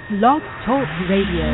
Blog Talk Radio.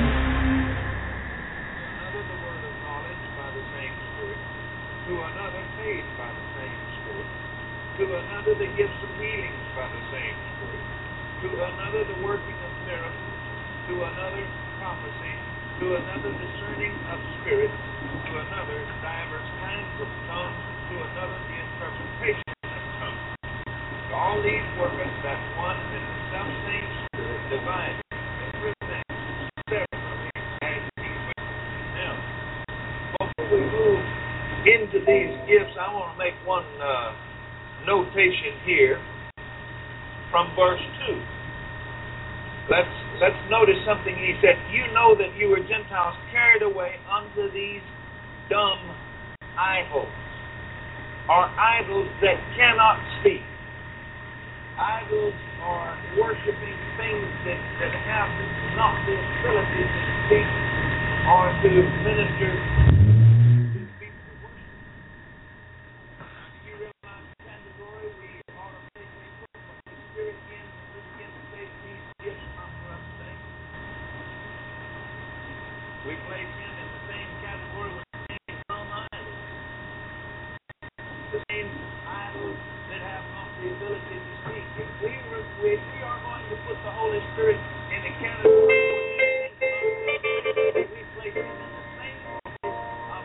To another faith by the same Spirit, to another the gifts of healings by the same Spirit, to another the working of miracles, to another prophecy, to another discerning of spirits, to another divers kinds of tongues, to another the interpretation of tongues. All these worketh that one and the selfsame Spirit, divided everything severally as He will. Now, before we move into these gifts, I want to make one notation here from verse 2. Let's notice something he said. You know that you were Gentiles carried away unto these dumb idols, or idols that cannot speak. Idols are worshiping things that have not the ability to speak or to minister. We place him in the same category with the same dumb idols. The same idols that have not the ability to speak. If we are going to put the Holy Spirit in the category we place him in the same of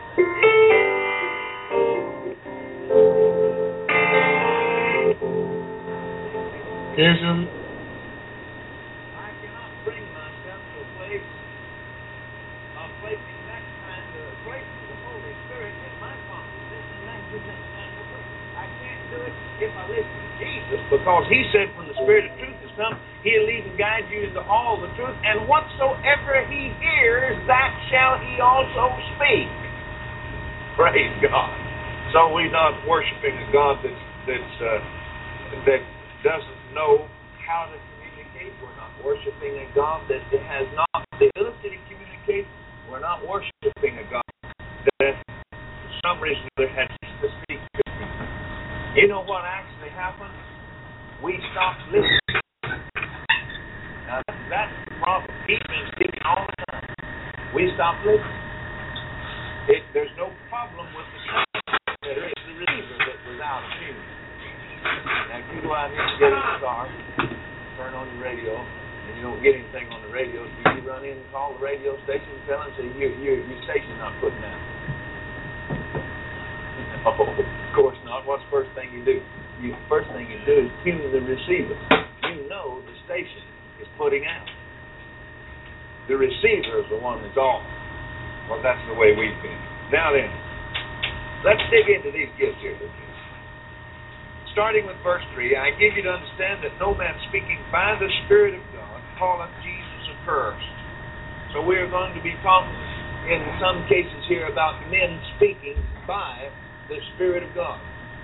the ism. I cannot bring myself to a place of placing that kind of placing the Holy Spirit in my consciousness, and that's the next kind of way. I can't do it if I listen to Jesus, because He said, when the Spirit of truth has come, He'll lead and guide you into all the truth, and whatsoever He hears, that shall He also speak. Praise God. So we're not worshiping a God that doesn't know how to communicate. We're not worshiping a God that has not the ability to communicate. We're not worshiping a God that, for some reason, has to speak to me. You know what actually happened? We stopped listening. Now, that's the problem. He's been speaking all the time. We stopped listening. There's no problem with the sound. There is the receiver that was out of tune. Now, if you go out here and get in the car, turn on your radio, and you don't get anything on the radio, do you run in and call the radio station and tell them, say, your station's not putting out? No, of course not. What's the first thing you do? The first thing you do is tune the receiver. You know the station is putting out. The receiver is the one that's off. Well, that's the way we've been. Now then, let's dig into these gifts here. Starting with verse 3, I give you to understand that no man speaking by the Spirit of God calleth Jesus accursed. So we are going to be talking in some cases here about men speaking by the Spirit of God.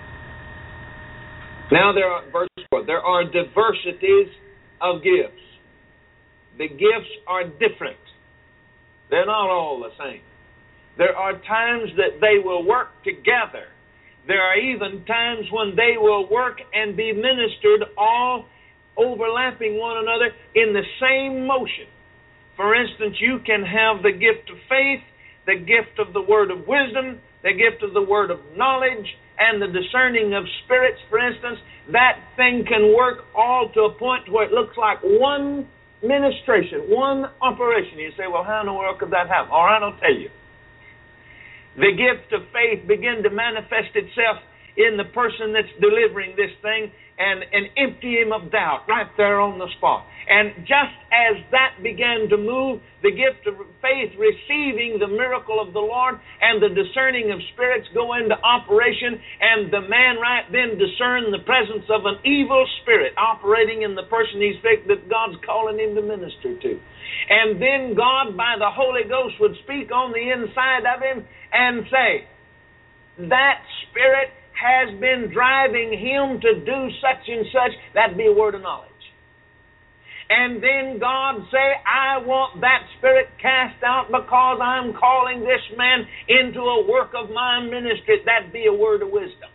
Now verse 4, there are diversities of gifts. The gifts are different. They're not all the same. There are times that they will work together. There are even times when they will work and be ministered all overlapping one another in the same motion. For instance, you can have the gift of faith, the gift of the word of wisdom, the gift of the word of knowledge, and the discerning of spirits, for instance. That thing can work all to a point where it looks like one ministration, one operation. You say, well, how in the world could that happen? All right, I'll tell you. The gift of faith began to manifest itself in the person that's delivering this thing and empty him of doubt right there on the spot. And just as that began to move, the gift of faith receiving the miracle of the Lord and the discerning of spirits go into operation, and the man right then discerned the presence of an evil spirit operating in the person that God's calling him to minister to. And then God, by the Holy Ghost, would speak on the inside of him and say, that spirit has been driving him to do such and such. That'd be a word of knowledge. And then God say, I want that spirit cast out because I'm calling this man into a work of my ministry. That'd be a word of wisdom.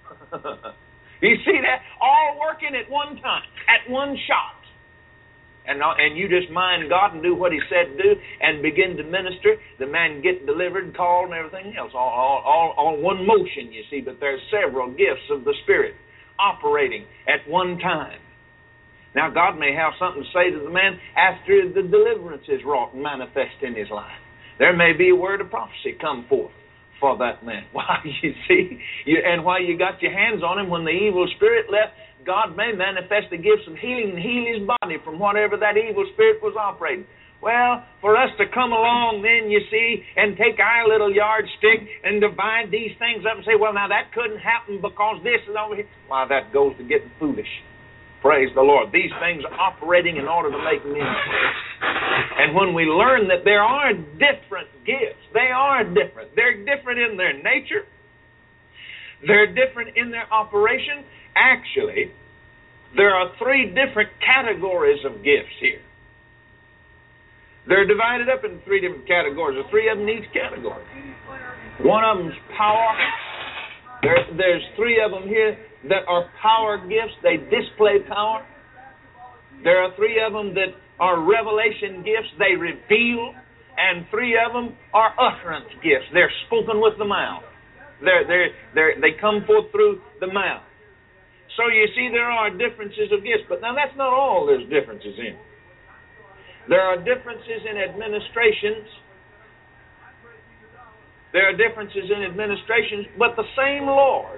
You see that? All working at one time, at one shot. and you just mind God and do what He said do and begin to minister, the man get delivered, called, and everything else. All one motion, you see, but there's several gifts of the Spirit operating at one time. Now, God may have something to say to the man after the deliverance is wrought and manifest in his life. There may be a word of prophecy come forth for that man. Why, you see, and while you got your hands on him, when the evil spirit left, God may manifest the gifts of healing and heal his body from whatever that evil spirit was operating. Well, for us to come along then, you see, and take our little yardstick and divide these things up and say, well, now that couldn't happen because this is over here. Why, that goes to getting foolish. Praise the Lord. These things are operating in order to make men. And when we learn that there are different gifts, they are different. They're different in their nature. They're different in their operation. Actually, there are 3 different categories of gifts here. They're divided up into 3 different categories. There are 3 of them in each category. One of them's power. There's 3 of them here that are power gifts. They display power. There are 3 of them that are revelation gifts. They reveal. And 3 of them are utterance gifts. They're spoken with the mouth. They come forth through the mouth. So you see, there are differences of gifts. But now that's not all there's differences in. There are differences in administrations. There are differences in administrations, but the same Lord.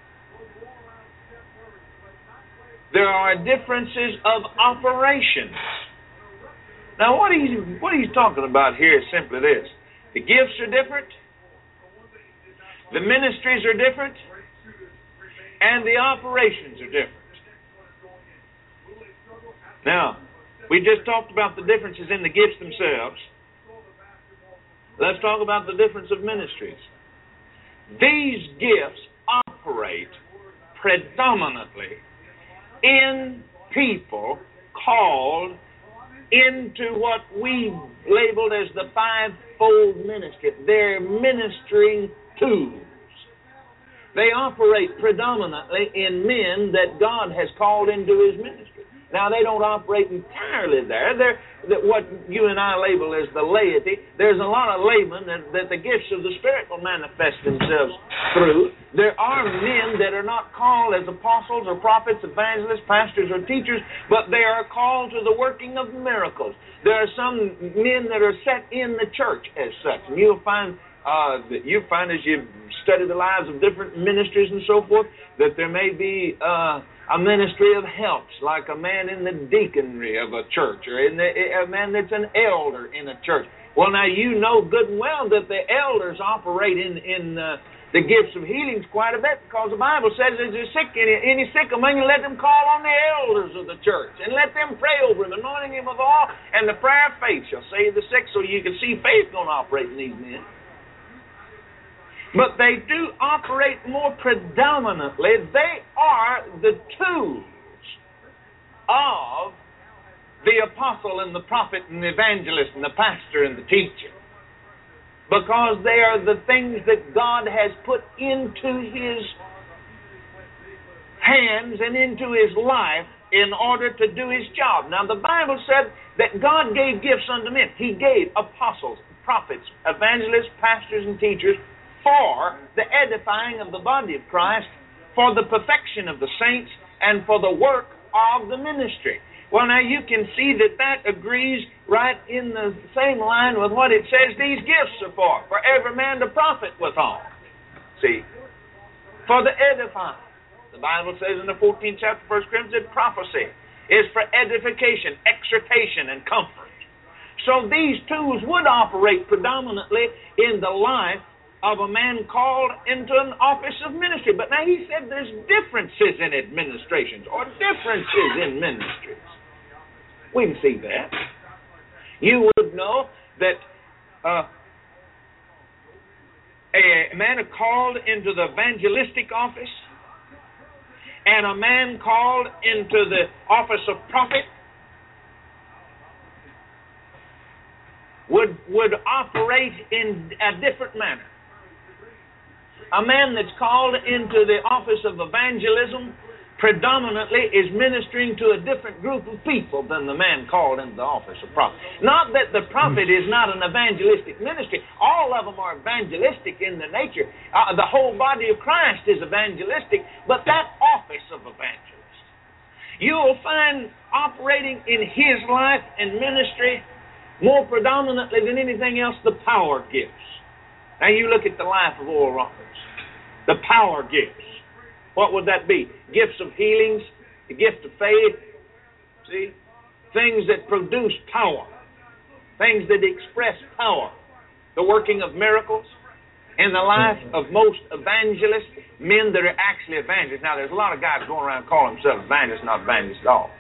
There are differences of operations. Now, what he's talking about here is simply this. The gifts are different. The ministries are different. And the operations are different. Now, we just talked about the differences in the gifts themselves. Let's talk about the difference of ministries. These gifts operate predominantly in people called into what we labeled as the 5-fold ministry. They're ministering tools. They operate predominantly in men that God has called into His ministry. Now, they don't operate entirely there. They're what you and I label as the laity. There's a lot of laymen that the gifts of the Spirit will manifest themselves through. There are men that are not called as apostles or prophets, evangelists, pastors, or teachers, but they are called to the working of miracles. There are some men that are set in the church as such. And you'll find as you study the lives of different ministries and so forth, that there may be a ministry of helps, like a man in the deaconry of a church, or a man that's an elder in a church. Well, now you know good and well that the elders operate in the gifts of healings quite a bit, because the Bible says if there's any sick among you, let them call on the elders of the church, and let them pray over him, anointing him with oil, and the prayer of faith shall save the sick. So you can see faith going to operate in these men. But they do operate more predominantly. They are the tools of the apostle and the prophet and the evangelist and the pastor and the teacher. Because they are the things that God has put into His hands and into His life in order to do His job. Now, the Bible said that God gave gifts unto men. He gave apostles, prophets, evangelists, pastors, and teachers for the edifying of the body of Christ, for the perfection of the saints, and for the work of the ministry. Well, now you can see that agrees right in the same line with what it says these gifts are for every man to profit withal. See, for the edifying. The Bible says in the 14th chapter of 1 Corinthians that prophecy is for edification, exhortation, and comfort. So these tools would operate predominantly in the life of a man called into an office of ministry. But now he said there's differences in administrations or differences in ministries. We can see that. You would know that a man called into the evangelistic office and a man called into the office of prophet would operate in a different manner. A man that's called into the office of evangelism predominantly is ministering to a different group of people than the man called into the office of prophet. Not that the prophet is not an evangelistic ministry. All of them are evangelistic in their nature. The whole body of Christ is evangelistic, but that office of evangelist, you'll find operating in his life and ministry more predominantly than anything else, the power gifts. Now you look at the life of Oral Roberts. The power gifts. What would that be? Gifts of healings, the gift of faith, see? Things that produce power, things that express power, the working of miracles. In the life of most evangelists, men that are actually evangelists. Now, there's a lot of guys going around calling themselves evangelists, not evangelists at all.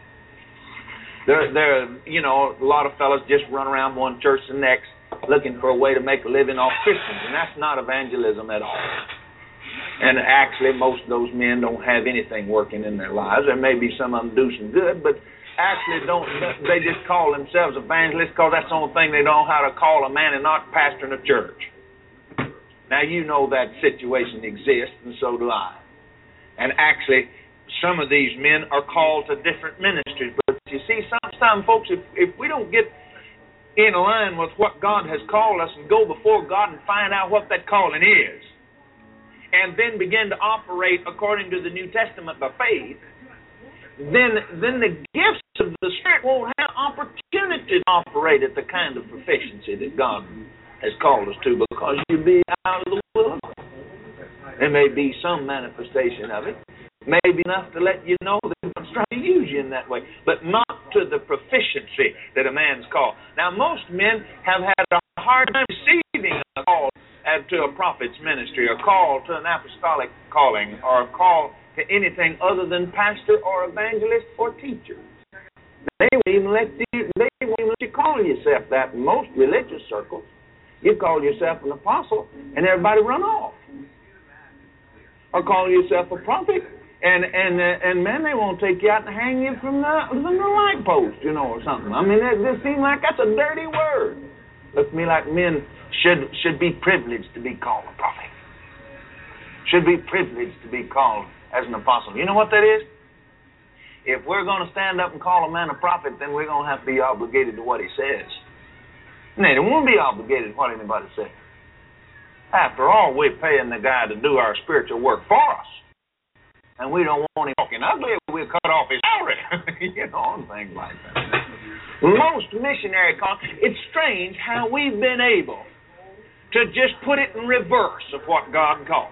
A lot of fellows just run around one church to the next looking for a way to make a living off Christians, and that's not evangelism at all. And actually, most of those men don't have anything working in their lives. There may be some of them do some good, but actually they just call themselves evangelists because that's the only thing they know how to call a man and not pastoring a church. Now, you know that situation exists, and so do I. And actually, some of these men are called to different ministries. But you see, sometimes, folks, if we don't get in line with what God has called us and go before God and find out what that calling is, and then begin to operate according to the New Testament by faith, then the gifts of the Spirit won't have opportunity to operate at the kind of proficiency that God has called us to, because you'll be out of the will of God. There may be some manifestation of it, maybe enough to let you know that God's trying to use you in that way, but not to the proficiency that a man's called. Now, most men have had a hard time receiving a call to a prophet's ministry, or call to an apostolic calling, or a call to anything other than pastor or evangelist or teacher. They won't even let you call yourself that in most religious circles. You call yourself an apostle, and everybody run off. Or call yourself a prophet, and man, they won't take you out and hang you from the light post, or something. I mean, it just seems like that's a dirty word. Looks to me like men should be privileged to be called a prophet. Should be privileged to be called as an apostle. You know what that is? If we're going to stand up and call a man a prophet, then we're going to have to be obligated to what he says. And they won't be obligated to what anybody says. After all, we're paying the guy to do our spiritual work for us. And we don't want him talking ugly, we'll cut off his salary. And things like that. Most missionary calls, it's strange how we've been able to just put it in reverse of what God called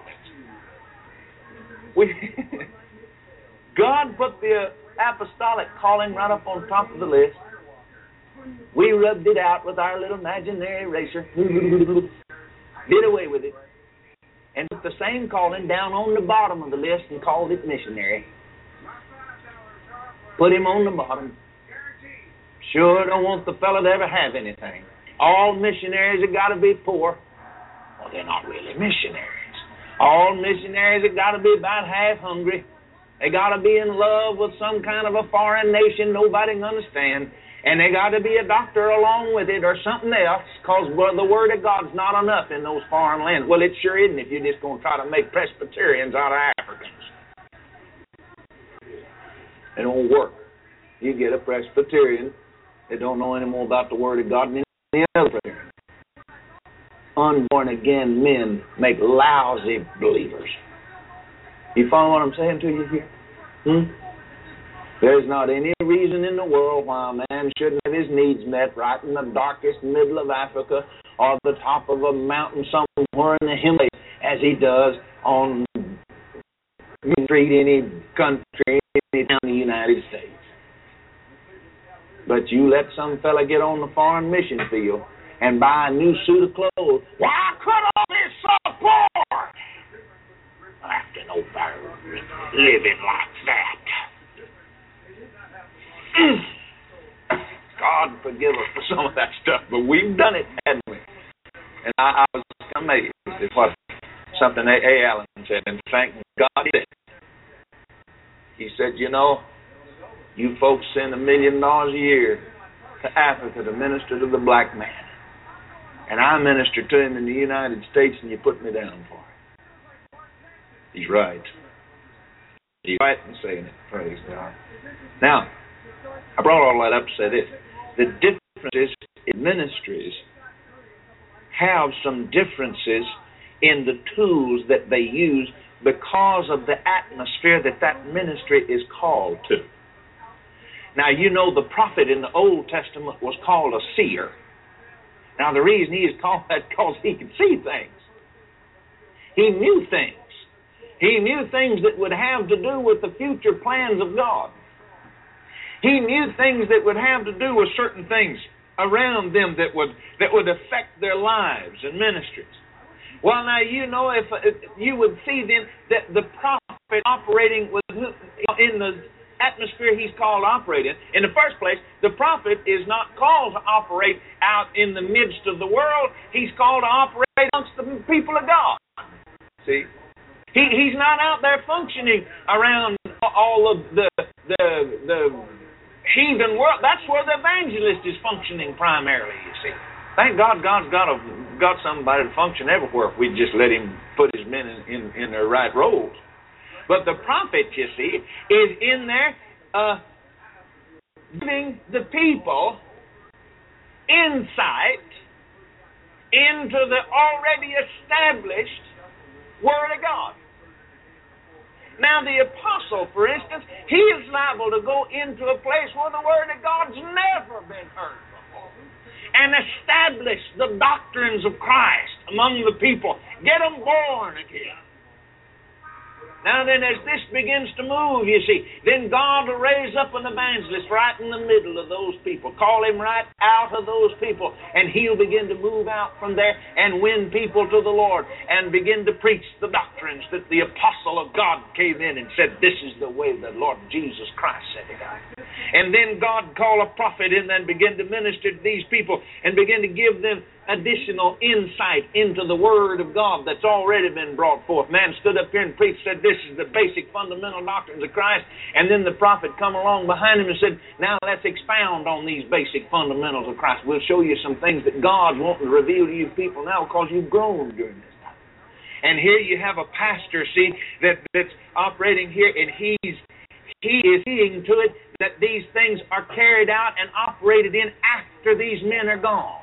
it. God put the apostolic calling right up on top of the list. We rubbed it out with our little imaginary eraser. Did away with it. And put the same calling down on the bottom of the list and called it missionary. Put him on the bottom. Sure don't want the fellow to ever have anything. All missionaries have got to be poor. Well, they're not really missionaries. All missionaries have got to be about half hungry. They got to be in love with some kind of a foreign nation nobody can understand. And they got to be a doctor along with it or something else, because the Word of God's not enough in those foreign lands. Well, it sure isn't if you're just going to try to make Presbyterians out of Africans. It don't work. You get a Presbyterian that don't know any more about the Word of God than any other Presbyterian. Unborn again men make lousy believers. You follow what I'm saying to you here? There's not any reason in the world why a man shouldn't have his needs met right in the darkest middle of Africa or the top of a mountain somewhere in the Himalayas as he does on any street, any country, any town in the United States. But you let some fella get on the foreign mission field and buy a new suit of clothes. Why could all this so poor? After no better living like that. God forgive us for some of that stuff, but we've done it, haven't we? And I was amazed at what something A. Allen said, and thank God he did. He said, you folks send $1 million a year to Africa to minister to the black man. And I minister to him in the United States, and you put me down for it. He's right. He's right in saying it. Praise God. Now, I brought all that up to say this. The differences in ministries have some differences in the tools that they use because of the atmosphere that ministry is called to. Now, you know the prophet in the Old Testament was called a seer. Now, the reason he is called that is because he could see things. He knew things. He knew things that would have to do with the future plans of God. He knew things that would have to do with certain things around them that would affect their lives and ministries. Well, now, you know, if you would see then that the prophet operating in the atmosphere he's called to operate in the first place, the prophet is not called to operate out in the midst of the world. He's called to operate amongst the people of God. See? He's not out there functioning around all of the heathen world. That's where the evangelist is functioning primarily, you see. Thank God God's got somebody to function everywhere if we just let him put his men in their right roles. But the prophet, you see, is in there giving the people insight into the already established Word of God. Now, the apostle, for instance, he is liable to go into a place where the Word of God's never been heard before and establish the doctrines of Christ among the people. Get them born again. Now then, as this begins to move, you see, then God will raise up an evangelist right in the middle of those people. Call him right out of those people, and he'll begin to move out from there and win people to the Lord and begin to preach the doctrines that the apostle of God came in and said, this is the way the Lord Jesus Christ said it out. And then God call a prophet in and begin to minister to these people and begin to give them additional insight into the Word of God that's already been brought forth. Man stood up here and preached, said this is the basic fundamental doctrines of Christ, and then the prophet come along behind him and said, now let's expound on these basic fundamentals of Christ. We'll show you some things that God's wanting to reveal to you people now because you've grown during this time. And here you have a pastor, see, that's operating here, and he is seeing to it that these things are carried out and operated in after these men are gone.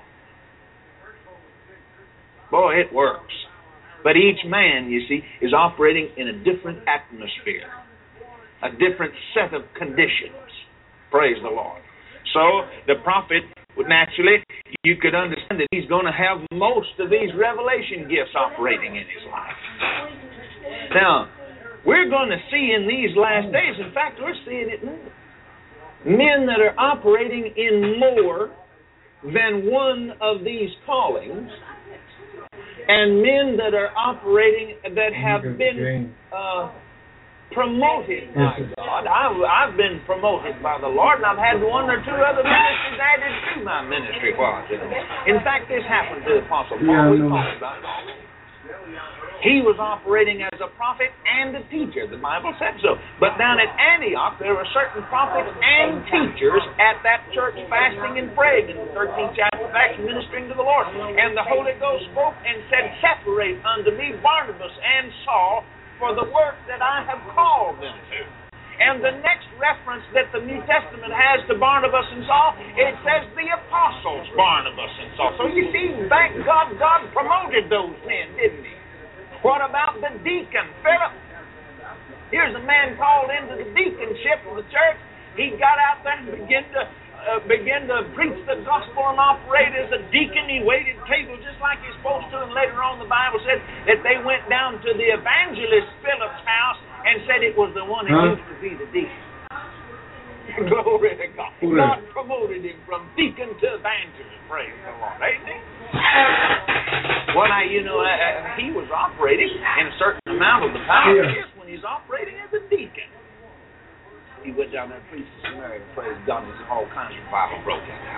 Boy, it works. But each man, you see, is operating in a different atmosphere, a different set of conditions. Praise the Lord. So the prophet would naturally, you could understand that he's going to have most of these revelation gifts operating in his life. Now, we're going to see in these last days, in fact, we're seeing it now, men that are operating in more than one of these callings, and men that are operating that have been promoted by God. I've been promoted by the Lord, and I've had one or two other ministries added to my ministry while I was in it. In fact, this happened to the Apostle Paul. We talked about it. He was operating as a prophet and a teacher. The Bible said so. But down at Antioch, there were certain prophets and teachers at that church fasting and praying in the 13th chapter of Acts, ministering to the Lord. And the Holy Ghost spoke and said, separate unto me Barnabas and Saul for the work that I have called them to. And the next reference that the New Testament has to Barnabas and Saul, it says the apostles Barnabas and Saul. So you see, thank God, God promoted those men, didn't He? What about the deacon, Philip? Here's a man called into the deaconship of the church. He got out there and began to preach the gospel and operate as a deacon. He waited tables just like he's supposed to. And later on, the Bible said that they went down to the evangelist Philip's house and said it was the one who used to be the deacon. Glory to God. God promoted him from deacon to evangelist. Praise the Lord. Amen. Well, now, you know, he was operating in a certain amount of the power of gifts when he's operating as a deacon. He went down there and preached to Samaria and praise God, and all kinds of Bible broke out.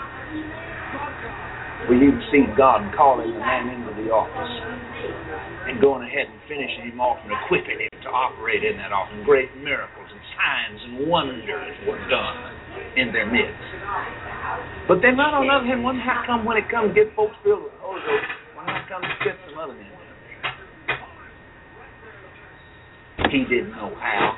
Well, you can see God calling the man into the office and going ahead and finishing him off and equipping him to operate in that office. Great miracles and signs and wonders were done in their midst. But then, not on the other hand, how come when it comes to get folks filled with the Holy Ghost, when it comes to get some other men? he didn't know how.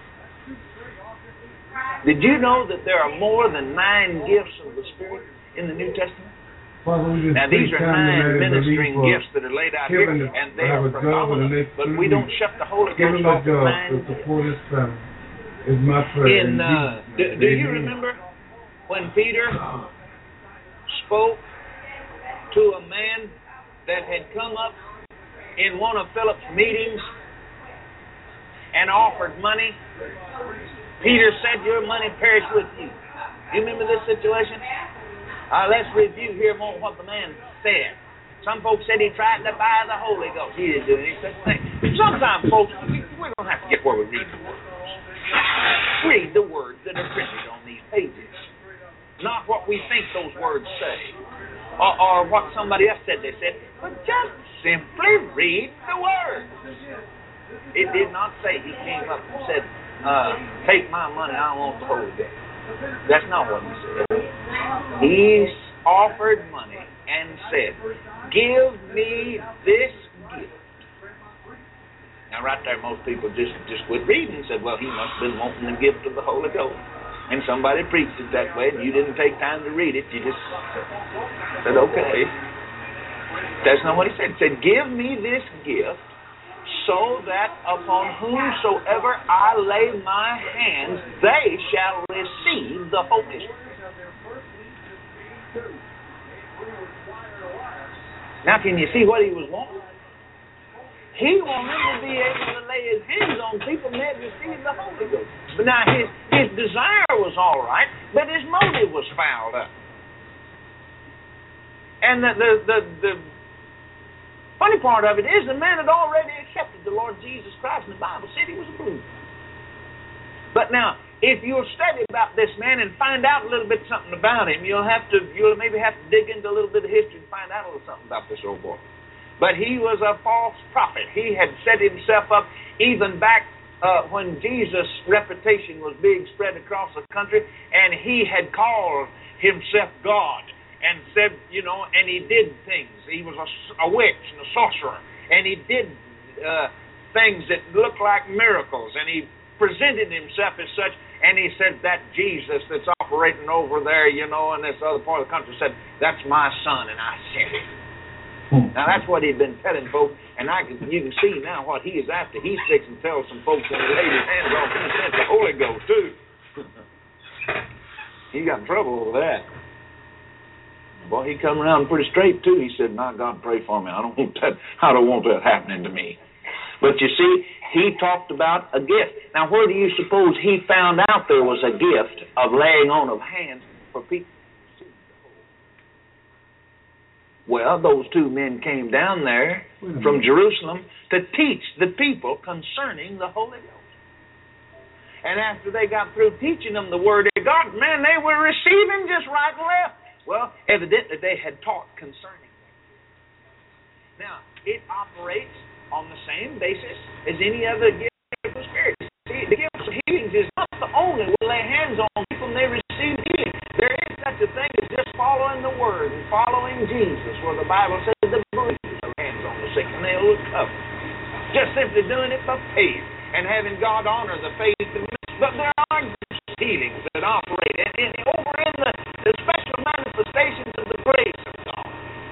Did you know that there are more than 9 gifts of the Spirit in the New Testament? Father, now, these are 9 ministering gifts that are laid out here, and they are phenomenal, but we don't shut the Holy Ghost off of 9 gifts. Is my prayer. Do you remember when Peter spoke to a man that had come up in one of Philip's meetings and offered money? Peter said, "Your money perish with you." You remember this situation? Let's review here more what the man said. Some folks said he tried to buy the Holy Ghost. He didn't do any such thing. Sometimes, folks, we don't have to get where we read the words. Read the words that are printed on these pages, not what we think those words say, or what somebody else said they said, but just simply read the words. It did not say he came up and said, "Take my money, I want the Holy Ghost." That's not what he said. He offered money and said, "Give me this gift." Now, right there, most people just quit reading and said, "Well, he must have been wanting the gift of the Holy Ghost." And somebody preached it that way, and you didn't take time to read it. You just said, "Okay." That's not what he said. He said, "Give me this gift, so that upon whomsoever I lay my hands, they shall receive the Holy Spirit." Now, can you see what he was wanting? He wanted to be able to lay his hands on people and they'd receive the Holy Ghost. But now, his desire was all right, but his motive was fouled up. And the funny part of it is the man had already accepted the Lord Jesus Christ, and the Bible said he was a believer. But now, if you'll study about this man and find out a little bit something about him, you'll maybe have to dig into a little bit of history and find out a little something about this old boy. But he was a false prophet. He had set himself up even back when Jesus' reputation was being spread across the country, and he had called himself God. And said, and he did things. He was a witch and a sorcerer. And he did things that looked like miracles. And he presented himself as such. And he said, that Jesus that's operating over there, in this other part of the country, said, "That's my son, and I sent him." Now, that's what he'd been telling folks. And you can see now what he is after. He sticks and tells some folks when he laid his hands on him, he sent the Holy Ghost, too. He got in trouble over that. Well, he come around pretty straight too. He said, "My God, pray for me. I don't want that happening to me." But you see, he talked about a gift. Now, where do you suppose he found out there was a gift of laying on of hands for people? Well, those 2 men came down there from Jerusalem to teach the people concerning the Holy Ghost. And after they got through teaching them the Word of God, man, they were receiving just right and left. Well, evidently they had taught concerning that. Now, it operates on the same basis as any other gift of the Spirit. See, the gift of healings is not the only we lay hands on people and they receive healing. There is such a thing as just following the Word and following Jesus, where the Bible says the believers lay hands on the sick and they will recover. Just simply doing it by faith and having God honor the faith. But there are healings that operate over in the special manifestations of the grace of God.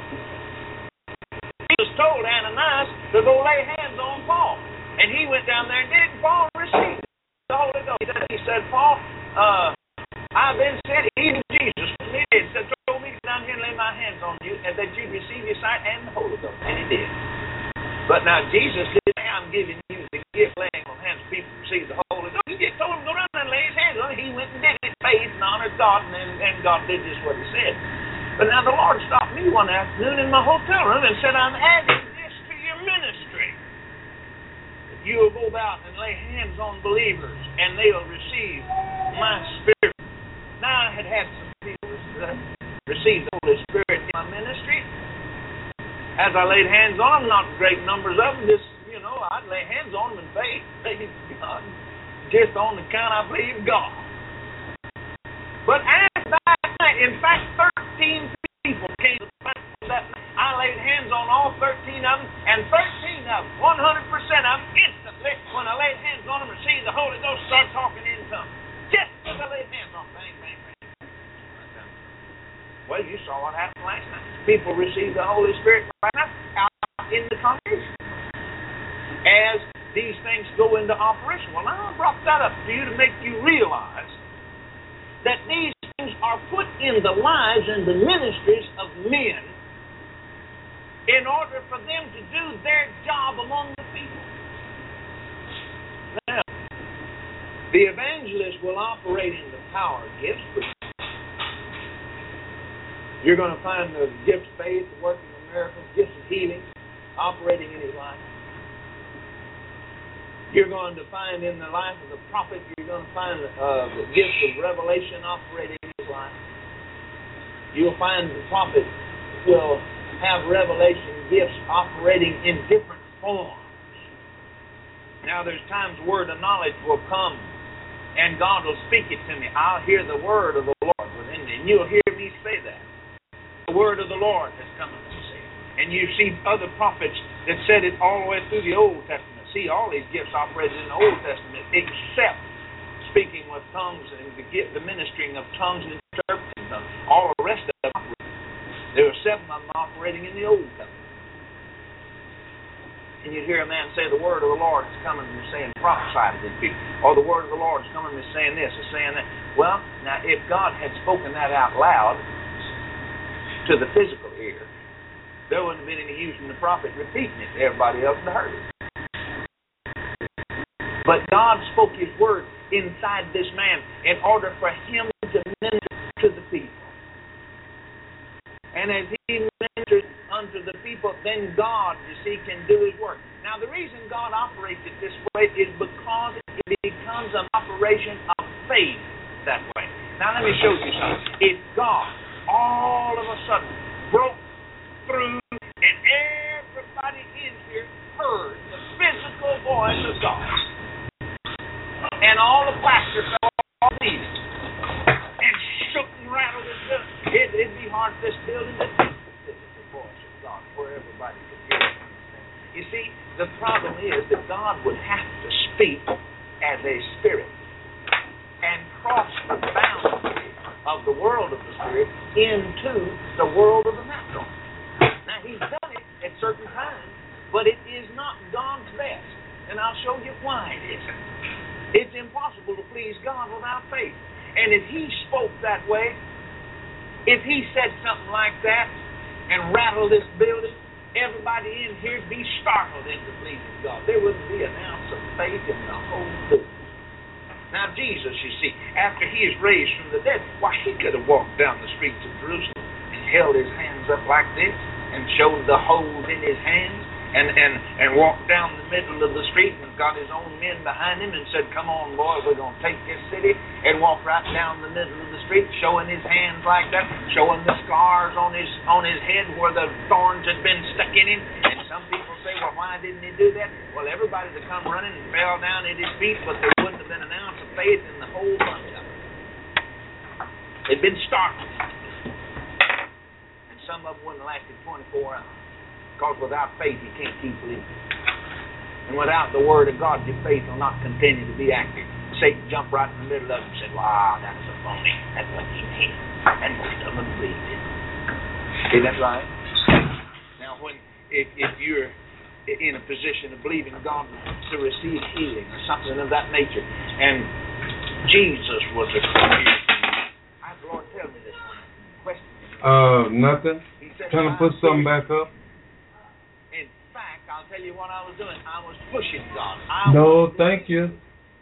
Jesus told Ananias to go lay hands on Paul. And he went down there and did it, and Paul received the Holy Ghost. He said, "Paul, I've been sent, even Jesus told me to come down here and lay my hands on you, and that you'd receive your sight and the Holy Ghost." And he did. But now Jesus did say, "I'm giving you the gift laying on hands, people receive the Holy Ghost." He just told him to go down there and lay his hands on him. He went and did it, faith and honored God, and God did just what he said. But now the Lord stopped me one afternoon in my hotel room and said, "I'm adding this to your ministry. You'll go about and lay hands on believers, and they'll receive my Spirit." Now, I had some people that received the Holy Spirit in my ministry. As I laid hands on them, not great numbers of them, just, I'd lay hands on them in faith. Praise God. Just on the account I believe God. But as that night, in fact, 13 people came to the platform that night. I laid hands on all 13 of them, and 13 of them, 100% of them, instantly, when I laid hands receive the Holy Ghost, start talking in tongues. Just as I laid hands on, bang, bang, bang. Well, you saw what happened last night. People received the Holy Spirit right now out in the congregation as these things go into operation. Well, now I brought that up to you to make you realize that these things are put in the lives and the ministries of men in order for them to do their job among the people. Now, the evangelist will operate in the power gifts, but you're going to find the gift of faith, working of miracles, gifts of healing, operating in his life. You're going to find in the life of the prophet, you're going to find the gifts of revelation operating in his life. You'll find the prophet will have revelation gifts operating in different forms. Now, there's times word of knowledge will come, and God will speak it to me. I'll hear the word of the Lord within me, and you'll hear me say that. The word of the Lord has come to me. And you see other prophets that said it all the way through the Old Testament. See, all these gifts operated in the Old Testament, except speaking with tongues and the ministering of tongues and interpreting them. All the rest of them operated. There were 7 of them operating in the Old Testament. And you'd hear a man say, the word of the Lord is coming, and they're saying, prophesy to these people. Or the word of the Lord is coming, and they're saying this, or saying that. Well, now, if God had spoken that out loud to the physical ear, there wouldn't have been any use in the prophet repeating it. Everybody else would have heard it. But God spoke his word inside this man in order for him to minister to the people. And as he ministers unto the people, then God, you see, can do his work. Now, the reason God operates it this way is because it becomes an operation of faith that way. Now, let me show you something. If God all of a sudden broke through and everybody in here heard the physical voice of God, and all the plaster fell off these and shook and rattled this building, it'd be hard for this building to take the physical voice of God where everybody could hear it. You see, the problem is that God would have to speak as a spirit and cross the boundary of the world of the spirit into the world of the natural. Now, he's done it at certain times, but it is not God's best. And I'll show you why it isn't. It's impossible to please God without faith. And if he spoke that way, if he said something like that and rattled this building, everybody in here would be startled into pleasing God. There wouldn't be an ounce of faith in the whole building. Now, Jesus, you see, after he is raised from the dead, why, he could have walked down the streets of Jerusalem and held his hands up like this and showed the holes in his hands and walked down the middle of the street and got his own men behind him and said, come on, boy, we're going to take this city, and walked right down the middle of the street showing his hands like that, showing the scars on his head where the thorns had been stuck in him. And some people say, well, why didn't he do that? Well, everybody would come running and fell down at his feet, but there wouldn't have been an ounce of faith in the whole bunch of them. They'd been startled. And some of them wouldn't have lasted 24 hours. Because without faith, you can't keep believing. And without the Word of God, your faith will not continue to be active. Satan jumped right in the middle of it and said, wow, that's a phony. That's what he means. And most of them believed it. Isn't that right? Now, if you're in a position of believing God to receive healing or something of that nature, and Jesus was a creator. The Lord tell me this one. Question. Nothing. Trying to put something back up. I'll tell you what I was doing. I was pushing God. Thank you.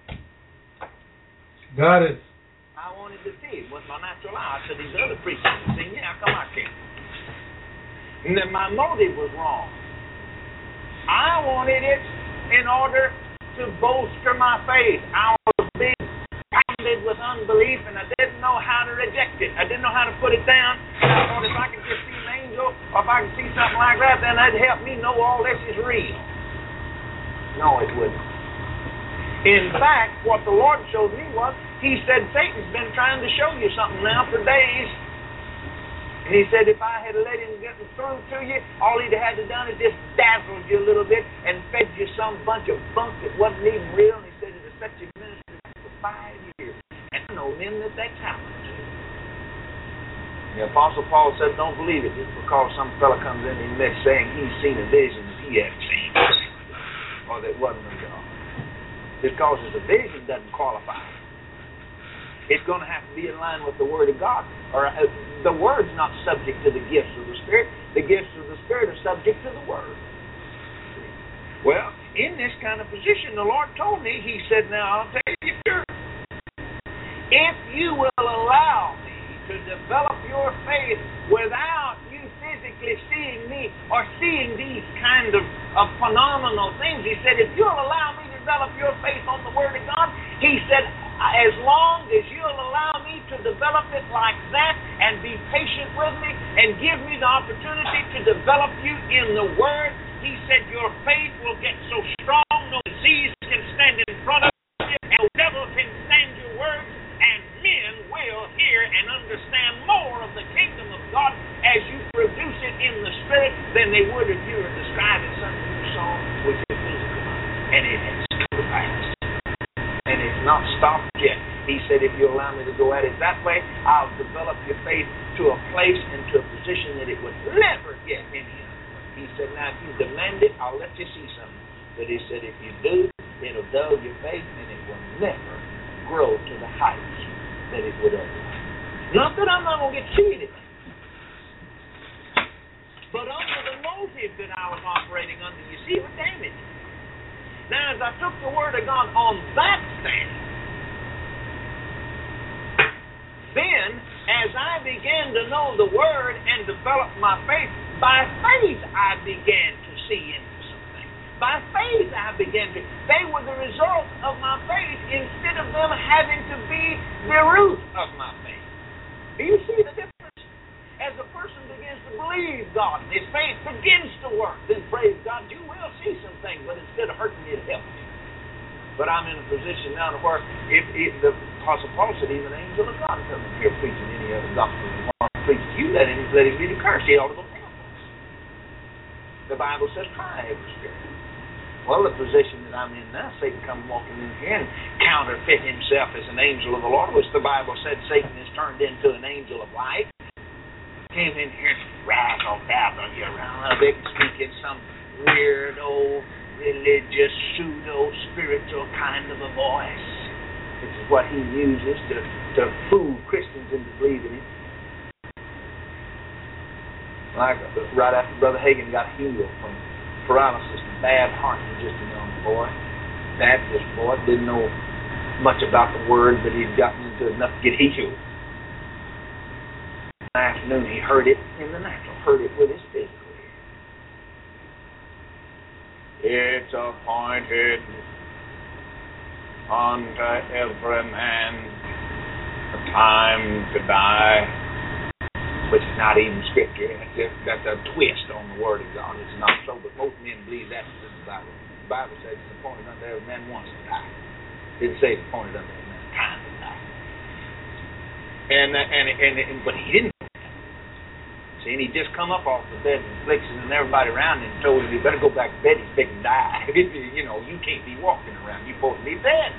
Got it. I wanted to see it with my natural eye. I said, these other preachers are saying, yeah, come on, King. And then my motive was wrong. I wanted it in order to bolster my faith. I was being pounded with unbelief, and I didn't know how to reject it. I didn't know how to put it down. And I thought if I could just see an angel, or if I could see something like that, then that'd help me know all this is real. No, it wouldn't. In fact, what the Lord showed me was, he said, Satan's been trying to show you something now for days. And he said, if I had let him get through to you, all he'd have had to done is just dazzled you a little bit and fed you some bunch of bunk that wasn't even real. And he said, it'd have such a ministry for 5 years, and I know men that's happened to. The Apostle Paul said, don't believe it just because some fella comes in and mess saying he's seen a vision that he hadn't seen, or that wasn't of God. Because the vision doesn't qualify. It's going to have to be in line with the Word of God. Or the Word's not subject to the gifts of the Spirit. The gifts of the Spirit are subject to the Word. Well, in this kind of position, the Lord told me, He said, now I'll tell you, sure, if you will allow me to develop your faith without you physically seeing me or seeing these kind of phenomenal things, He said, if you'll allow me to develop your faith on the Word of God, He said, as long as you'll allow me to develop it like that and be patient with me and give me the opportunity to develop you in the Word, He said, your faith will get so strong no disease can stand in front of you and no devil can stand your words, and men will hear and understand more of the kingdom of God as you produce it in the Spirit than they would if you were describing something you saw with your physical mind. And it has come to pass. And it's not stopped yet. He said, if you allow me to go at it that way, I'll develop your faith to a place and to a position that it would never get any other. He said, now if you demand it, I'll let you see something. But He said, if you do, it'll dull your faith and it will never grow to the heights that it would otherwise. Not that I'm not going to get to see anything, but under the motive that I was operating under, you see, it would damage me. Now, as I took the Word of God on that stand, then, as I began to know the Word and develop my faith, by faith I began to see into something. By faith I began to. They were the result of my faith instead of them having to be the root of my faith. Do you see the difference? As a person begins to believe God and his faith begins to work, then praise God, you will see some things, but instead of hurting you, it helps you. But I'm in a position now to where if the Apostle Paul said, even an angel of God comes in here preaching any other gospel than one preaches, you let him be the curse. He ought to go to hell. The Bible says, try every spirit. Well, the position that I'm in now, Satan come walking in here and counterfeit himself as an angel of the Lord, which the Bible said Satan is turned into an angel of light. Came in here and razzle-dazzle you around a bit, speaking some weird old religious, pseudo-spiritual kind of a voice. This is what he uses to fool Christians into believing it. Like right after Brother Hagin got healed from paralysis and bad heart, he was just a young boy, Baptist boy, didn't know much about the Word, but he'd gotten into enough to get healed. Afternoon, he heard it in the natural, heard it with his physical ear. It's appointed unto every man a time to die, which is not even Scripture. That's a twist on the Word of God. It's not so, but most men believe that's in the Bible. The Bible says it's appointed unto every man once to die. It didn't say it's appointed unto every man a time to die. But he didn't. And he just come up off the bed in affliction, and everybody around him told him he better go back to bed. He's big and die. You know, you can't be walking around. You're supposed to be dead.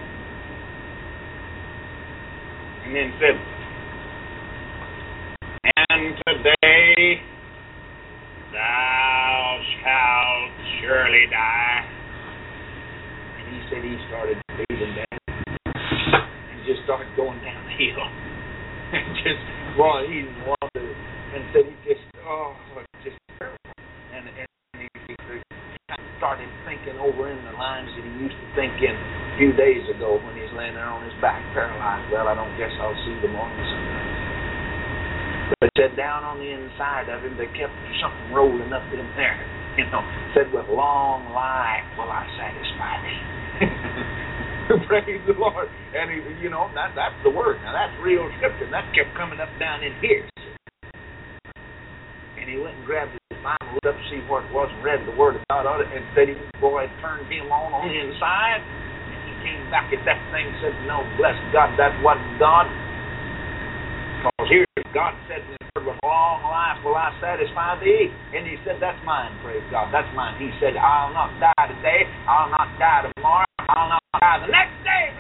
And then said, and today thou shalt surely die. And he said he started breathing down and just started going down the hill. And just, well, he wanted. And said he just, just terrible. And he started thinking over in the lines that he used to think in a few days ago when he's laying there on his back paralyzed. Well, I don't guess I'll see the morning sunrise. But said down on the inside of him, they kept something rolling up in there. You know, said, with long life will I satisfy thee. Praise the Lord. And he, you know, that's the word. Now that's real Scripture. And that kept coming up down in here. And he went and grabbed his Bible, looked up to see what it was, and read the Word of God on it, and said his boy turned him on the inside. And he came back at that thing and said, no, bless God, that wasn't God. Because here God said in his Word, with long life will I satisfy thee. And he said, that's mine, praise God, that's mine. He said, I'll not die today, I'll not die tomorrow, I'll not die the next day,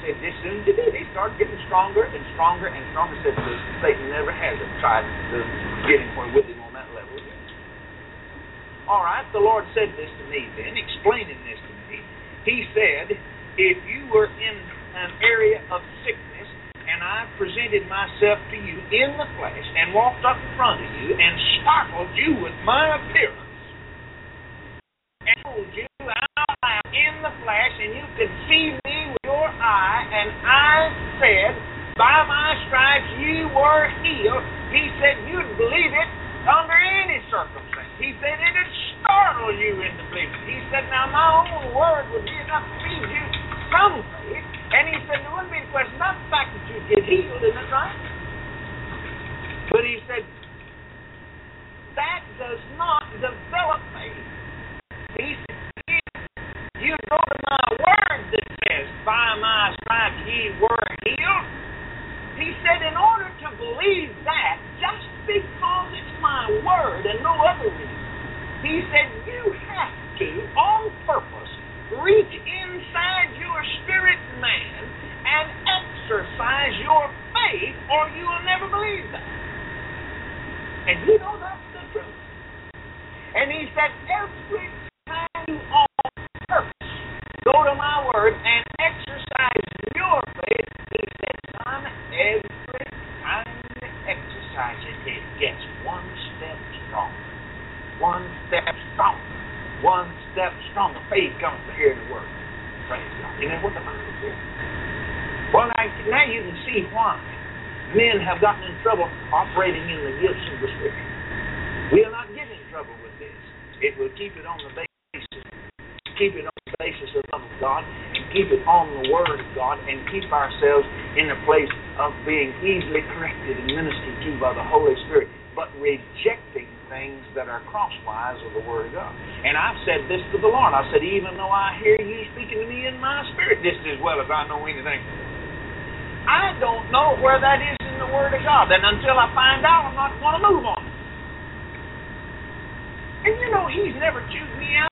it just soon to do. He started getting stronger and stronger and stronger. Said Satan never has tried to get him with him on that level again. All right, the Lord said this to me then, explaining this to me. He said, if you were in an area of sickness and I presented myself to you in the flesh and walked up in front of you and startled you with my appearance and told you out loud in the flesh and you could see me with your eye and I said, by my stripes you were healed, he said you'd believe it under any circumstance. He said it'd startle you into believing. He said, now my own word would be enough to feed you some faith. And he said, there wouldn't be a question about the fact that you get healed, isn't it right? But he said, that does not develop faith. He said, you go to my word that says, by my stripes ye were healed. He said, in order to believe that, just because it's my word and no other reason, he said, you have to, on purpose, reach inside your spirit man and exercise your faith, or you will never believe that. And you know that's the truth. And he said, every time you on purpose go to my word and exercise your faith, he said, son, every time you exercise it, it gets one step stronger. One step stronger. One step stronger. Faith comes to hearing the word. Praise God. You know what the Bible says? Well, now you can see why men have gotten in trouble operating in the gifts of the Spirit. We are not getting in trouble with this. It will keep it on the basis. Keep it on the basis of the love of God and keep it on the Word of God and keep ourselves in a place of being easily corrected and ministered to by the Holy Spirit, but rejecting things that are crosswise of the Word of God. And I've said this to the Lord. I said, even though I hear you speaking to me in my spirit just as well as I know anything, I don't know where that is in the Word of God. And until I find out, I'm not going to move on it. And you know, He's never chewed me out.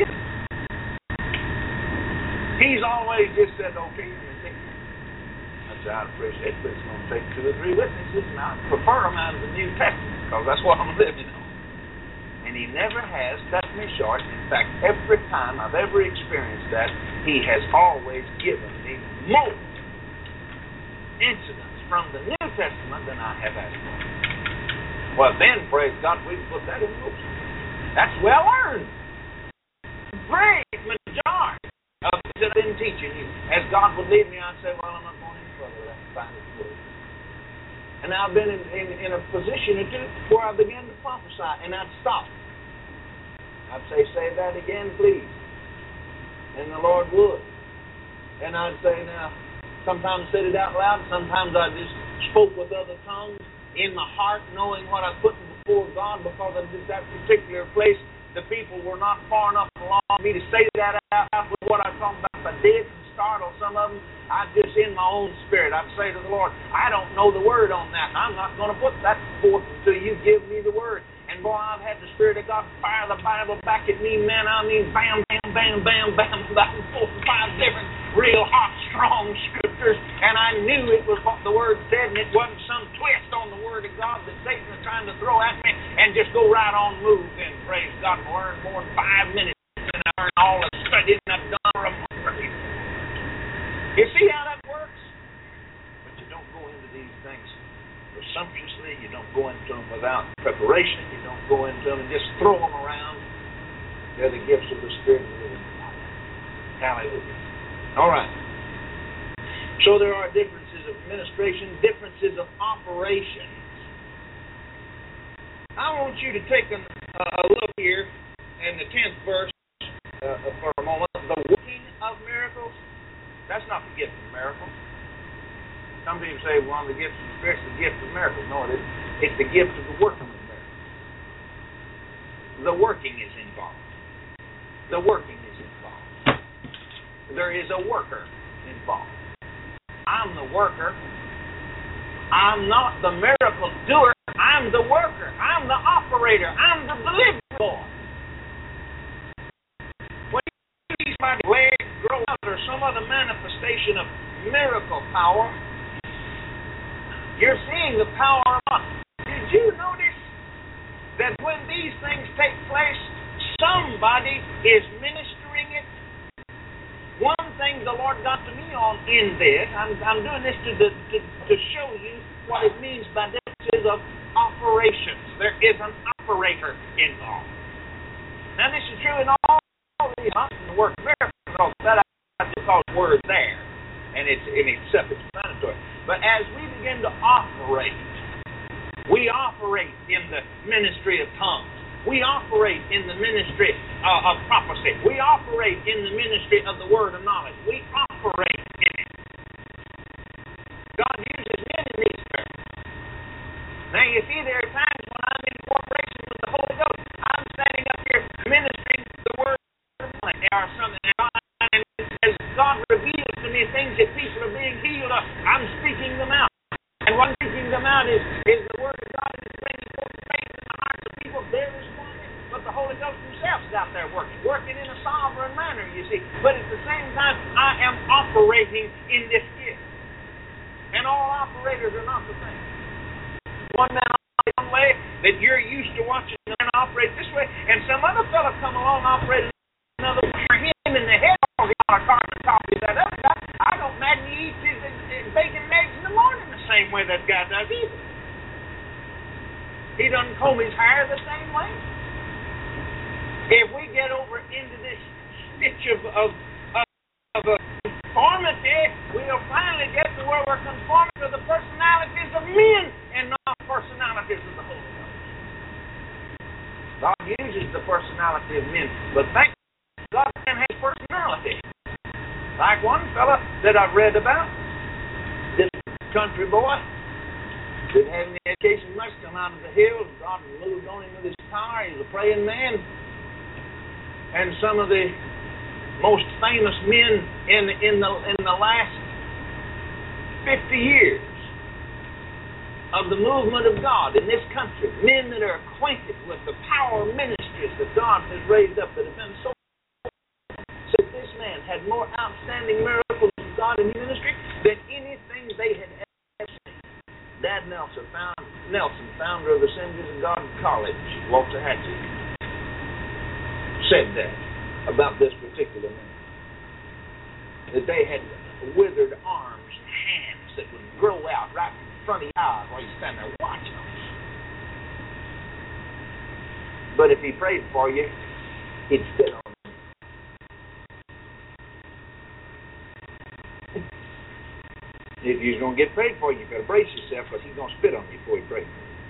He's always just said, okay, let me think. That's how I appreciate it, but it's going to take 2 or 3 witnesses, and I prefer them out of the New Testament because that's what I'm living on. And He never has cut me short. In fact, every time I've ever experienced that, He has always given me more incidents from the New Testament than I have asked for. Well, then, praise God, we can put that in motion. That's well earned. Great majority of things that I've been teaching you. As God would lead me, I'd say, well, I'm not going any further. Let's find His Word. And I've been in a position or two where I began to prophesy, and I'd stop. I'd say that again, please. And the Lord would. And I'd say, now, sometimes said it out loud, sometimes I just spoke with other tongues in my heart, knowing what I put before God, because of that particular place, the people were not far enough along for me to say that out with what I was talking about. If I did and startle some of them, I'd just in my own spirit, I'd say to the Lord, I don't know the word on that. I'm not going to put that forth until you give me the word. And boy, I've had the Spirit of God fire the Bible back at me, man. I mean, bam, bam, bam, bam, bam, about 4 or 5 different real hot, strong scriptures. And I knew it was what the Word said, and it wasn't some twist on the Word of God that Satan was trying to throw at me and just go right on move. And praise God, I learned more than 5 minutes, and I learned all the studying I've done from praise. You see how that works? But you don't go into these things presumptuously. You don't go into them without preparation. You don't go into them and just throw them around. They're the gifts of the Spirit. Hallelujah. All right. So there are differences of administration, differences of operations. I want you to take a look here in the 10th verse for a moment. The working of miracles. That's not the gift of miracles. Some people say one of the gifts of the Spirit is the gift of miracles. No, it isn't. It's the gift of the working of miracles. The working is involved. The working is involved. There is a worker involved. I'm the worker. I'm not the miracle doer. I'm the worker. I'm the operator. I'm the delivery boy. When you see somebody leg grow out or some other manifestation of miracle power. You're seeing the power of God. Did you notice that when these things take place, somebody is ministering it? One thing the Lord got to me on in this, I'm doing this to show you what it means by this is of operations. There is an operator involved. Now this is true in all these work miracles. That I just call the word there, and it's self-explanatory. But as we begin to operate, we operate in the ministry of tongues. We operate in the ministry of prophecy. We operate in the ministry of the word of knowledge. We operate in it. God uses men in these spheres. Now you see, there are times when I'm in cooperation with the Holy Ghost. I'm standing up here ministering the word of knowledge. There are some, and as God reveals to me things that people are being healed of, I'm speaking them out. And what I'm speaking them out is the word of God is bringing forth faith in the hearts of people. There is one, but the Holy Ghost himself is out there working in a sovereign manner, you see. But at the same time, I am operating in this gift. And all operators are not the same. One man operates one way that you're used to watching the man operate this way, and some other fellow come along operating another way. For him in the head, he's on a carbon copy of that other guy. I don't imagine he eats his bacon and eggs in the morning the same way that guy does either. He doesn't comb his hair the same way. If we get over into this stitch of conformity, we'll finally get to where we're conforming to the personalities of men and not personalities of the Holy Ghost. God uses the personality of men, but thank God man has personality. Like one fella that I've read about, this country boy, didn't have any education much, come out of the hills, God moved on him with his power, he was a praying man. And some of the most famous men in the last 50 years of the movement of God in this country, men that are acquainted with the power ministries that God has raised up that have been so this man had more outstanding miracles of God in ministry than anything they had ever seen. Dad Nelson, founder of Assemblies of God College, Waxahachie, said that about this particular man. That they had withered arms and hands that would grow out right in front of your eyes while you stand there watching them. But if he prayed for you, he'd spit on you. If you're going to get prayed for, you've got to brace yourself because he's going to spit on you before you pray.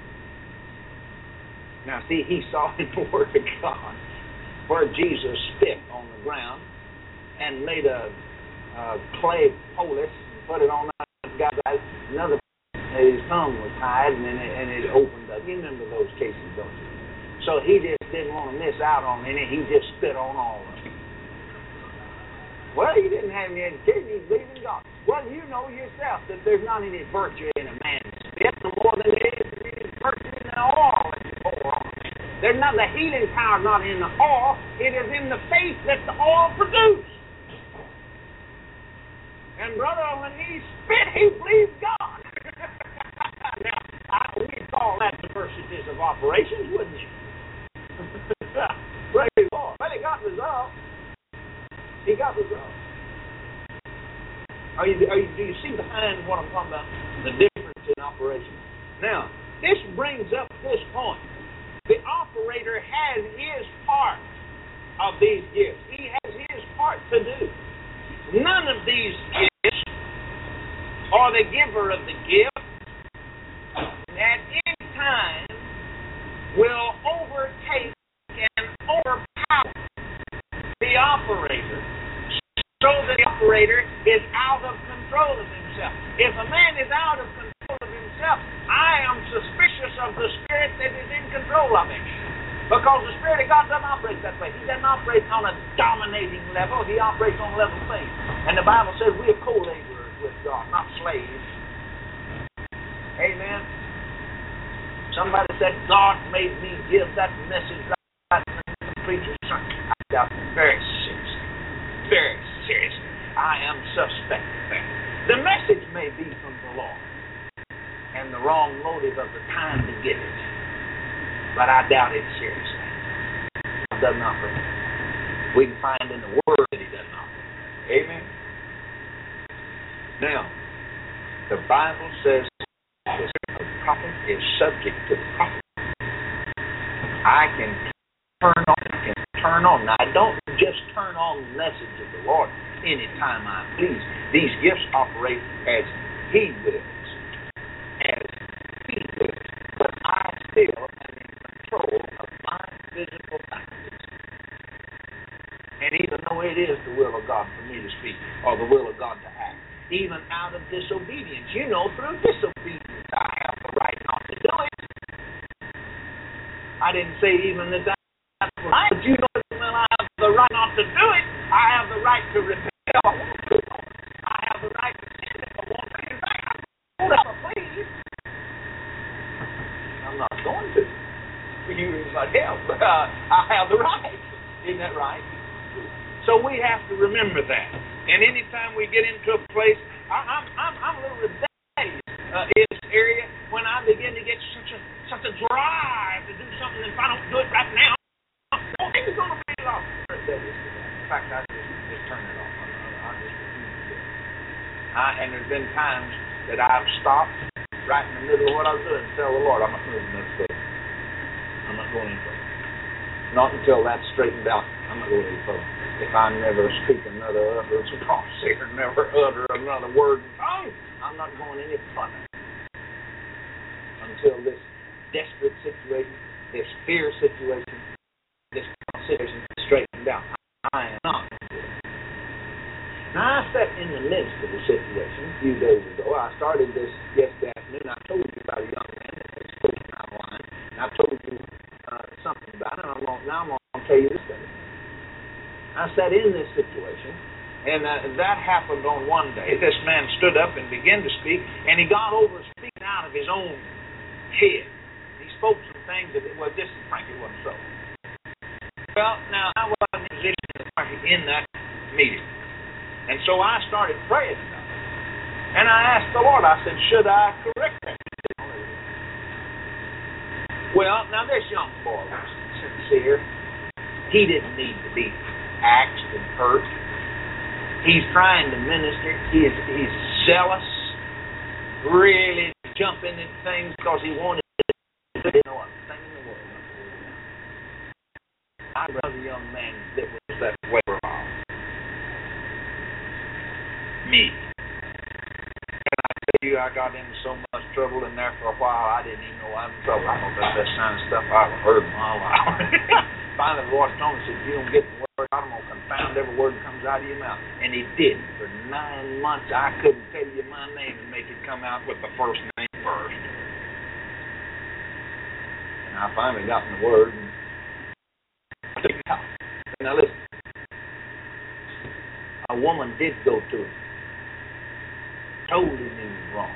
Now, see, he saw in the Word of God where Jesus spit on the ground and made a clay polis and put it on that guy's eyes. Another, his tongue was tied and it opened up. You remember those cases, don't you? So he just didn't want to miss out on any. He just spit on all of them. Well, you didn't have any education. You believe in God. Well, you know yourself that there's not any virtue in a man's spit no more than there is any virtue in the oil that you pour on it. There's not the healing power not in the oil. It is in the faith that the oil produces. And brother, when he spit, he believed God. Now, we'd call that diversities of operations, wouldn't you? Praise the Lord. But he got results. He got results. Do you see behind what I'm talking about? The difference in operation. Now, this brings up this point. The operator has his part of these gifts. He has his part to do. None of these gifts or the giver of the gift at any time will overtake and overpower the operator so that the operator is out of control of himself. If a man is out of control of himself, I am suspicious of the spirit that is in control of him. Because the Spirit of God doesn't operate that way. He doesn't operate on a dominating level. He operates on a level playing. And the Bible says we are co-laborers with God, not slaves. Amen. Somebody said, God made me give that message right in the preacher's sermon. I got very serious. Very serious. I am suspect of that. The message may be from the Lord, and the wrong motive of the time to get it. But I doubt it seriously. It doesn't operate. We can find in the Word that He doesn't operate. Amen? Now, the Bible says the prophet is subject to the prophet. I can turn on. Now, I don't just turn on the message of the Lord anytime I please. These gifts operate as He wills. As He wills. But I still am in control of my physical faculties. And even though it is the will of God for me to speak, or the will of God to act, even out of disobedience, through disobedience, I have the right not to do it. I didn't say even that that's right, but I have the right not to do it. I have the right to rebel if I want to. I have the right to sin if I want to. In fact, I don't ever please. I'm not going to. You like hell, but I have the right. Isn't that right? So we have to remember that. And anytime we get into a place, I'm a little rebellious in this area when I begin to get such a drive to do something. If I don't do it right now, it's going to be lost. In fact, I just turn it off. I just refuse to do it. And there's been times that I've stopped right in the middle of what I was doing and tell the Lord, I'm not moving this foot. I'm not going any further. Not until that's straightened out. I'm not going any further. If I never speak another utterance across here, never utter another word in tongue, I'm not going any further until this desperate situation, this fear situation, this situation is straightened out. I am not. Now, I sat in the midst of the situation a few days ago. I started this yesterday afternoon. I told you about a young man that had spoken out of line. And I told you something about it. Now I'm going to tell you this thing. I sat in this situation, and that happened on one day. This man stood up and began to speak, and he got over speaking out of his own head. He spoke some things that, this is frankly wasn't so. Well, now, I wasn't in a position in that meeting, and so I started praying about it. And I asked the Lord, I said, should I correct that? Well, now this young boy was sincere. He didn't need to be axed and hurt. He's trying to minister. He's zealous, really jumping at things because he wanted to know a thing in the world. I was a young man that was that way for a while. Me. And I tell you, I got into so much trouble in there for a while, I didn't even know I was in trouble. I don't know that kind of stuff I've heard in my life. Finally, the Lord told me, he said, if you don't get the word, I'm going to confound every word that comes out of your mouth. And he did. For 9 months, I couldn't tell you my name and make it come out with the first name first. And I finally got in the word and took it out. Now listen, a woman did go to him, told him he was wrong,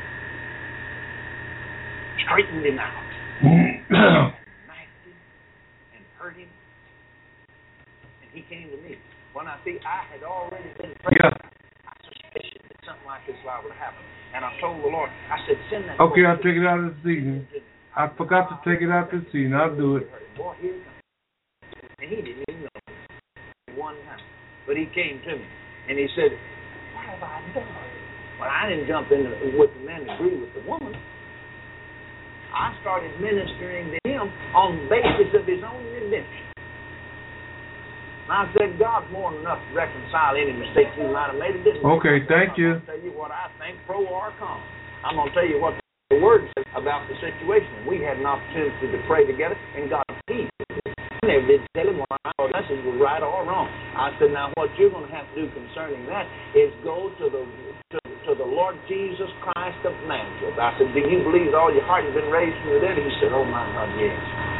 straightened him out. Hurt him, and he came to me. When I had already been praying, I suspicion that something like this would happen. And I told the Lord, I said, send that. Okay, I'll take it out this evening. I forgot to take it out this evening. I'll do it. Boy, here it comes. And he didn't even know one time. But he came to me, and he said, what have I done? Well, I didn't jump in with the man and agree with the woman. I started ministering to him on the basis of his own redemption. And I said, God's more than enough to reconcile any mistakes he might have made. Okay, thank you. I'm going to tell you what I think, pro or con. I'm going to tell you what the Word says about the situation. We had an opportunity to pray together, and God peace. I never did tell him whether our message was right or wrong. I said, now what you're going to have to do concerning that is go to the Lord Jesus Christ of Nazareth. I said, do you believe all your heart has been raised from the dead? He said, oh my God, yes.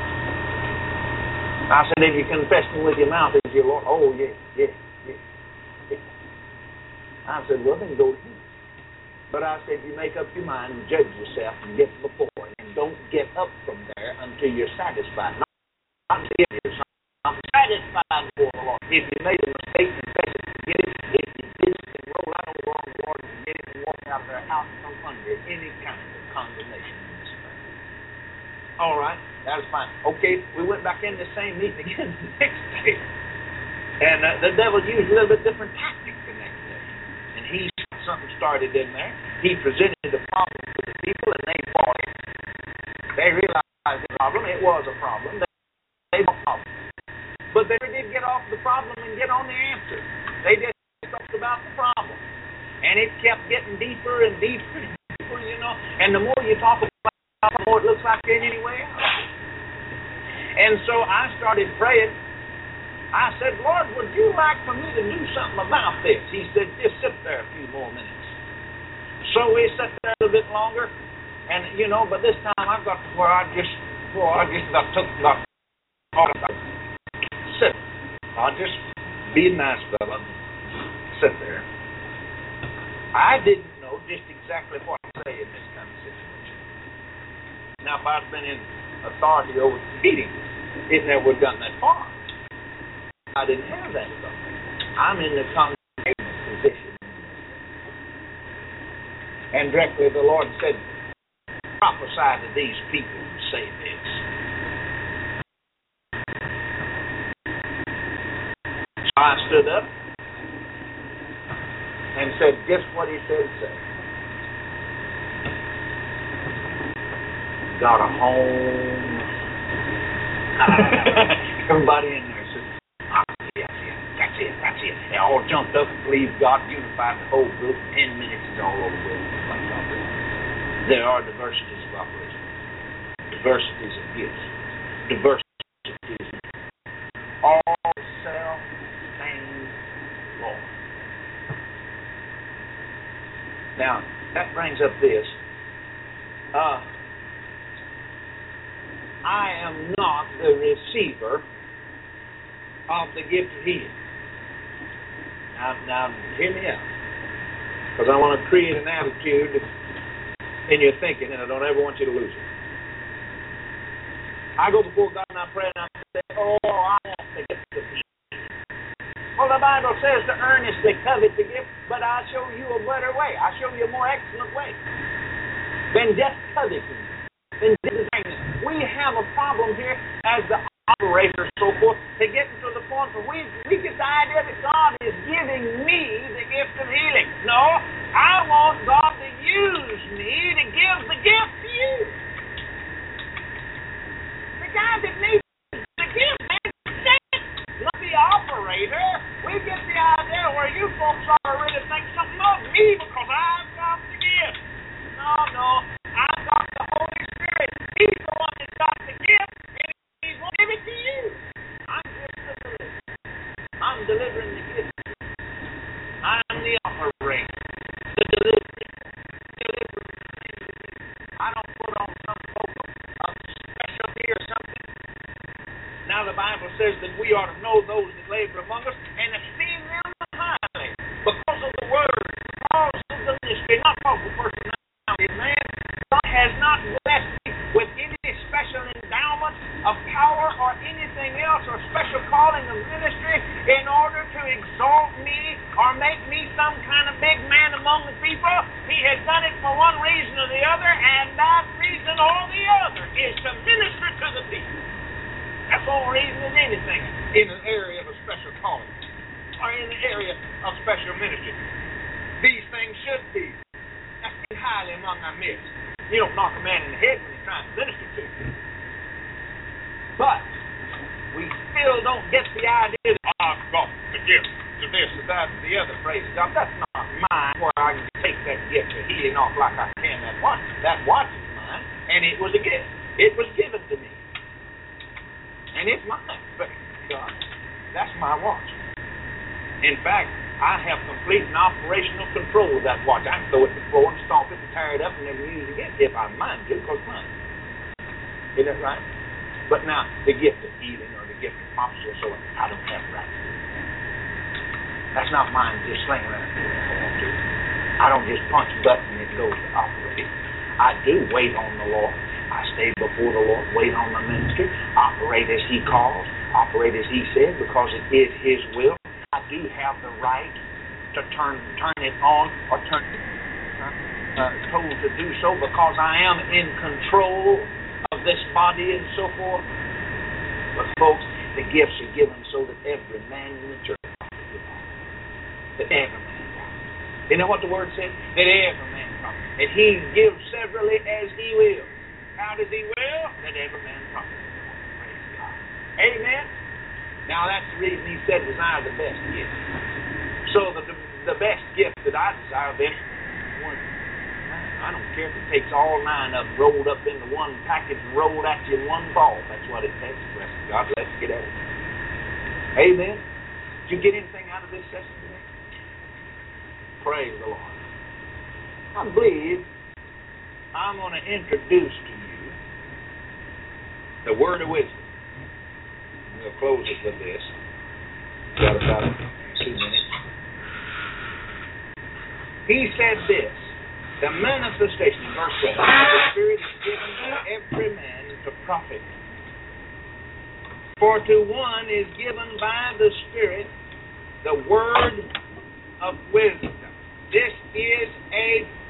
I said, if you confess him with your mouth as your Lord, oh yes. I said, well then go to him. But I said, you make up your mind and judge yourself and get before him. And don't get up from there until you're satisfied. Not until you're satisfied before the Lord. If you made a mistake, confess it, forget it. If you did something roll out on the Lord and get it, any kind of condemnation in this thing. All right, that was fine. Okay, we went back in the same meeting again the next day. And the devil used a little bit different tactics the next day. And he something started in there. He presented the problem to the people, and they bought it. They realized the problem. It was a problem. They bought the problem. But they did get off the problem and get on the answer. They just talked about the problem. And it kept getting deeper and deeper and deeper, you know. And the more you talk about it, the more it looks like there ain't any way out. And so I started praying. I said, Lord, would you like for me to do something about this? He said, just sit there a few more minutes. So we sat there a little bit longer, and, you know, but this time I got to where I just took sit. I'll just be a nice fella, sit there. I didn't know just exactly what to say in this kind of situation. Now, if I'd been in authority over the meeting, it never would have gotten that far. I didn't have that authority. I'm in the congregation position. And directly the Lord said, prophesy to these people and say this. So I stood up and said just what he said say. Got a home. Everybody in there said, that's it. They all jumped up and believed God, unified the whole group. 10 minutes is all over with. There are diversities of operation, diversities of gifts, diversities of all self-same Lord. Now, that brings up this. I am not the receiver of the gift of healing. Now, hear me out. Because I want to create an attitude in your thinking, and I don't ever want you to lose it. I go before God and I pray, and I say, I want the gift of healing. Well, the Bible says to earnestly covet the gift, but I show you a better way. I show you a more excellent way than just coveting. We have a problem here as the operator and so forth to get to the point where we get the idea that God is giving me the gift of healing. No, I want God to use me to give the gift to you. The guy that needs the gift, not the operator. We get the idea where you folks ought to really think something of me because I've got the gift. No, I've got the Holy Spirit. He's the one that's got the gift, and He won't give it to you. I'm just the deliverer. I'm delivering the gift. I'm the operator, the delivery. I don't put on some program of specialty or something. Now the Bible says that we ought to know those that labor among us and esteem them highly because of the word, because of the ministry, not because of the personality of man. God has not blessed me with any special endowment of power or anything else or special calling of ministry in order to exalt me or make me some kind of big man among the people. He has done it for one reason or the other, and that reason or the other is to minister to the people. That's the only reason in anything in an area of a special calling or in the area of special ministry. These things should be esteemed highly among our midst. You don't knock a man in the head when he's trying to minister to you. But we still don't get the idea that I've got the gift to this or that or the other. Praise God. That's not mine where I can take that gift of healing off like I can that watch. That watch is mine, and it was a gift. It was given to me. And it's mine. Praise God. That's my watch. In fact, I have complete and operational control of that watch. I can throw it to the floor and stomp it and tear it up and never use it again if I mind to, because it's mine. Isn't that right? But now, the gift of healing or the gift of prophecy or so on, I don't have right to do that. That's not mine just sling around if I want to. I don't just punch a button and it goes to operate. I do wait on the Lord. I stay before the Lord, wait on the ministry, operate as He calls, operate as He said, because it is His will. I do have the right to turn it on or turn it off. told to do so because I am in control of this body and so forth. But folks, the gifts are given so that every man in the church profits with all. That every man profits. You know what the word says? That every man profits. That he gives severally as he will. How does he will? That every man profits with all. Praise God. Amen. Now that's the reason he said desire the best gift. So the best gift that I desire then, one. I don't care if it takes all 9 of them rolled up into one package and rolled at you in one ball. That's what it takes. Bless God, let's get at it. Amen. Did you get anything out of this session today? Praise the Lord. I believe I'm going to introduce to you the word of wisdom. We'll close it with this. We've got about 2 minutes. He said this. The manifestation, in verse 12, the Spirit is given to every man to profit. For to one is given by the Spirit the word of wisdom. This is a